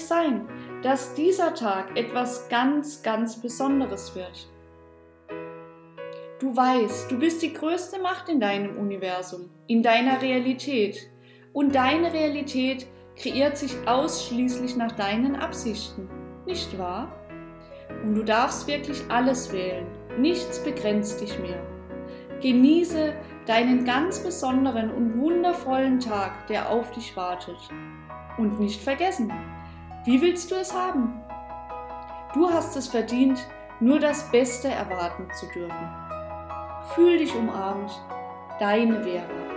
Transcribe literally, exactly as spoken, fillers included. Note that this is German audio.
sein, dass dieser Tag etwas ganz, ganz Besonderes wird. Du weißt, du bist die größte Macht in deinem Universum, in deiner Realität. Und deine Realität kreiert sich ausschließlich nach deinen Absichten, nicht wahr? Und du darfst wirklich alles wählen, nichts begrenzt dich mehr. Genieße deinen ganz besonderen und wundervollen Tag, der auf dich wartet. Und nicht vergessen, wie willst du es haben? Du hast es verdient, nur das Beste erwarten zu dürfen. Fühl dich umarmt, deine Vera.